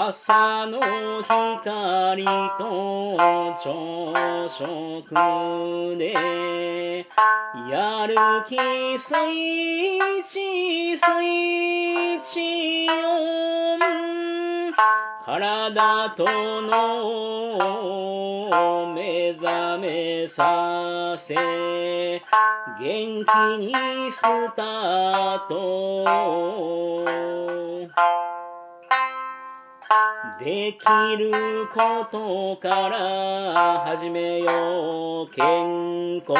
朝の光と朝食でやる気スイッチスイッチオン、体との目覚めさせ元気にスタート。できることから始めよう。健康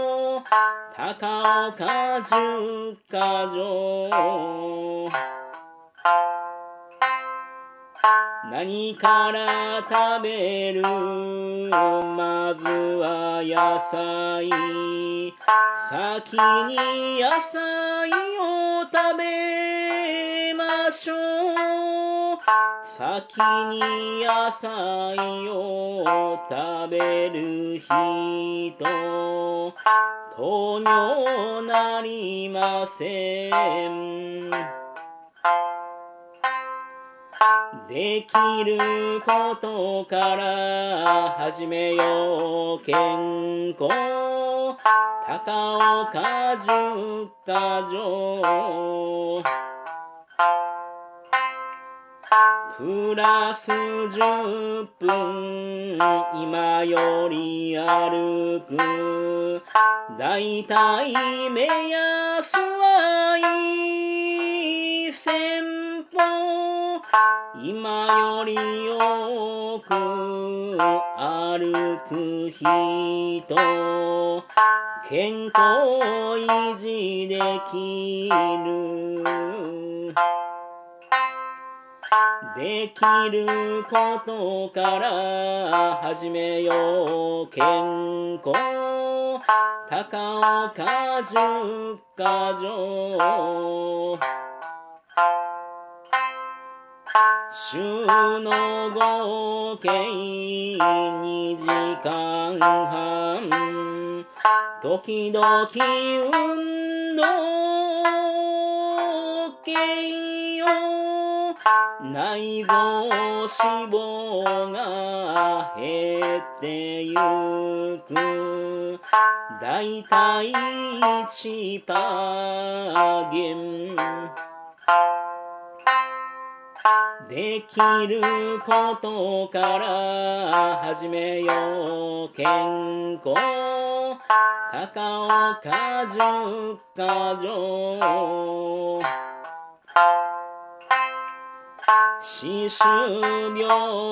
高岡10か条。何から食べる？まずは野菜。先に野菜を食べましょう。先に野菜を食べる人糖尿なりません。できることから始めよう。健康高岡10か条。プラス10分今より歩く。だいたい目安は1000歩。今より多く歩く人健康維持できる。できることから始めよう。健康高岡10か条。週の合計2時間半。時々運動系よ。内臓脂肪が減ってゆく。だいたい1パーゲン。できることから始めよう。健康高岡10か条。歯周病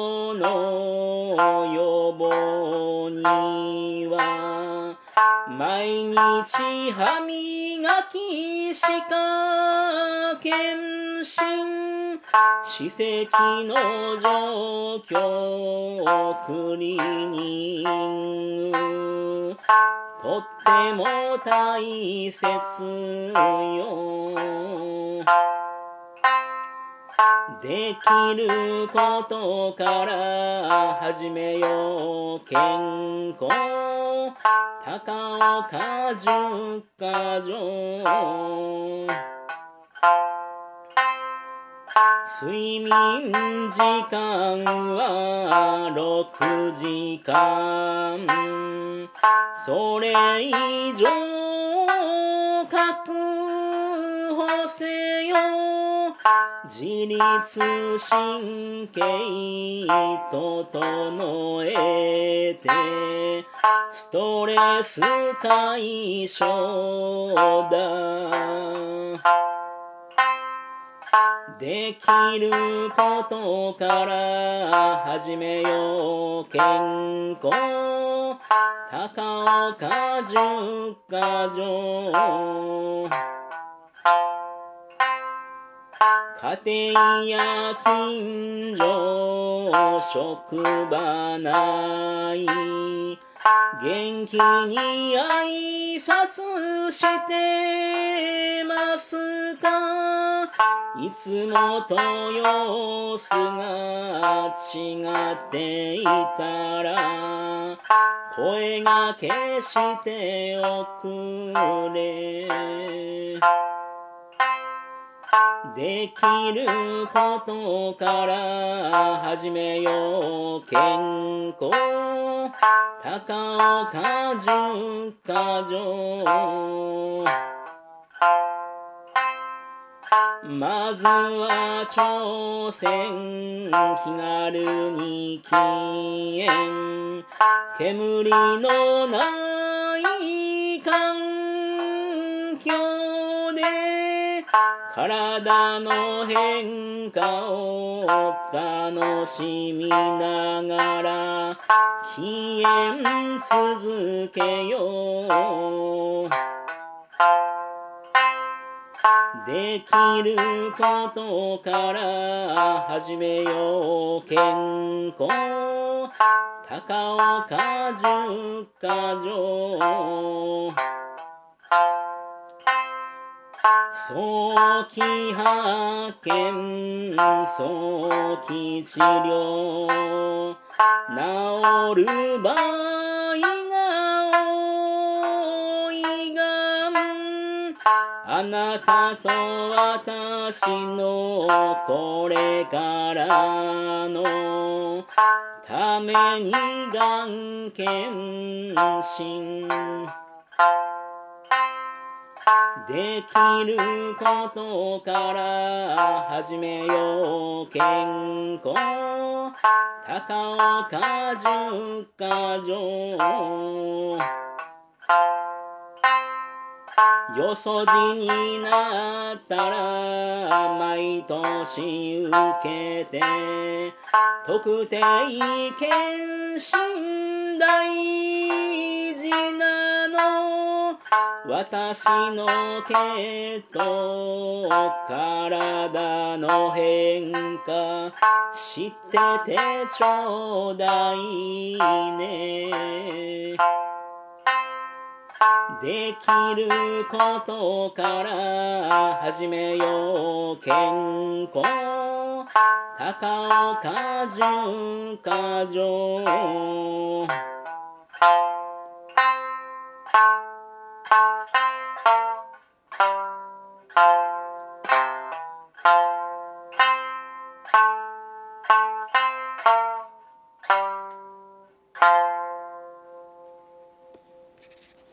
の予防には毎日歯磨き歯科検診。歯石の状況クリーニングとっても大切よ。できることから始めよう。健康高岡10か条。睡眠時間は6時間。それ以上確保せよ。自律神経整えてストレス解消だ。できることから始めよう。健康高岡10か条。家庭や近所職場内元気に挨拶してますか？いつもと様子が違っていたら声がけしておくれ。 できることから始めよう。健康高岡十ヶ条。まずは挑戦、気軽に禁煙、煙のない環境で体の変化を楽しみながら禁煙続けよう。できることから始めよう。健康高岡十ヶ条。早期発見、早期治療、治る場合が多いがん、あなたと私のこれからのためにがん検診。できることから始めよう。健康高岡十ヶ条。よそじになったら毎年受けて特定健診大事なの。私の血統体の変化知っててちょうだいね。できることから始めよう。健康高岡十ヶ条。